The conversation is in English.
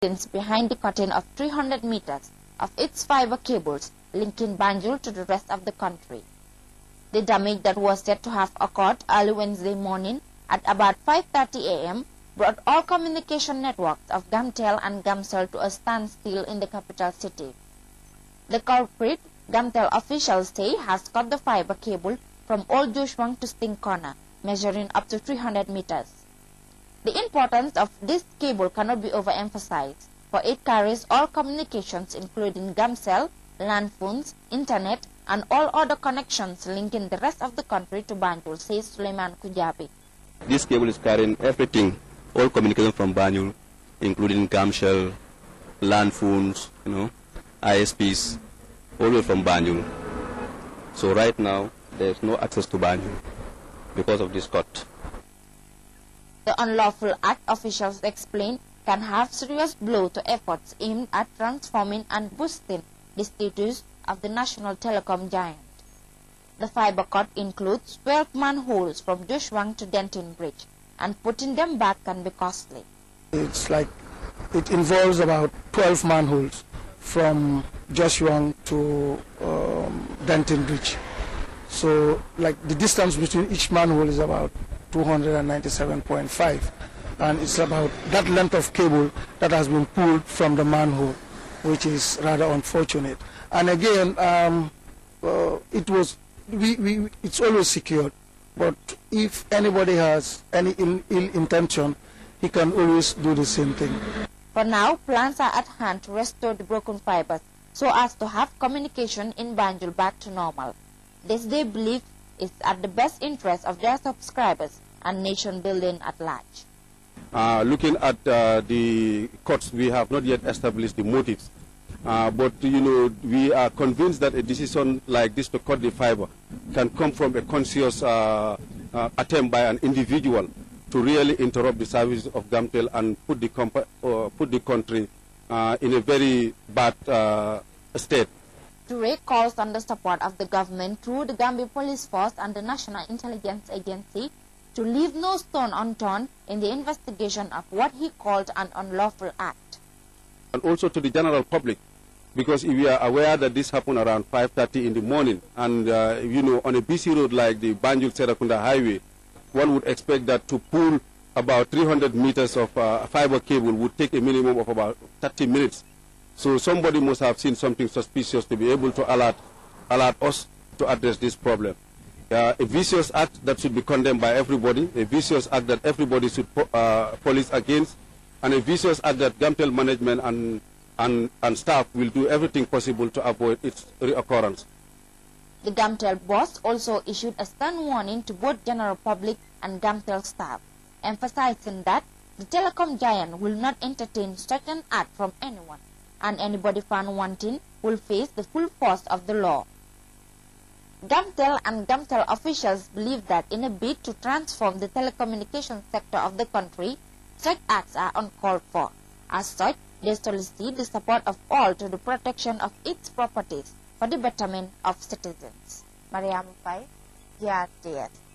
distance behind the curtain of 300 meters of its fiber cables linking Banjul to the rest of the country. The damage that was said to have occurred early Wednesday morning at about 5:30 a.m. brought all communication networks of Gamtel and Gamcell to a standstill in the capital city. The culprit, Gamtel officials say, has cut the fiber cable from Old Joshwang to Sting Corner, measuring up to 300 meters. The importance of this cable cannot be overemphasized, for it carries all communications including Gamcell, land phones, internet, and all other connections linking the rest of the country to Banjul, says Suleiman Kujabi. This cable is carrying everything, all communication from Banjul, including Gamcell, land phones, ISPs, all the way from Banjul. So right now, there is no access to Banjul because of this cut. The unlawful act, officials explain, can have serious blow to efforts aimed at transforming and boosting the status of the national telecom giant. The fiber cut includes 12 manholes from Joshwang to Denton Bridge, and putting them back can be costly. It involves about 12 manholes from Joshwang to Denton Bridge. So the distance between each manhole is about 297.5, and it's about that length of cable that has been pulled from the manhole, which is rather unfortunate. And again, it's always secured, but if anybody has any ill intention, he can always do the same thing. For now, plans are at hand to restore the broken fibers so as to have communication in Banjul back to normal. This, they believe, is at the best interest of their subscribers and nation building at large. Looking at the cuts, we have not yet established the motives. But we are convinced that a decision like this to cut the fiber can come from a conscious attempt by an individual to really interrupt the service of Gamtel and put the country in a very bad state. Toure calls on the support of the government through the Gambia Police Force and the National Intelligence Agency to leave no stone unturned in the investigation of what he called an unlawful act. And also to the general public, because we are aware that this happened around 5:30 in the morning, and on a busy road like the Banjul-Serakunda Highway, one would expect that to pull about 300 meters of fiber cable would take a minimum of about 30 minutes. So somebody must have seen something suspicious to be able to alert us to address this problem. A vicious act that should be condemned by everybody, a vicious act that everybody should police against, and a vicious act that Gamtel management and staff will do everything possible to avoid its reoccurrence. The Gamtel boss also issued a stern warning to both general public and Gamtel staff, emphasizing that the telecom giant will not entertain such an act from anyone, and anybody found wanting will face the full force of the law. Gamtel and Gamtel officials believe that in a bid to transform the telecommunications sector of the country, such acts are uncalled for. As such, they solicit the support of all to the protection of its properties for the betterment of citizens. Mariam Pai, GRTS.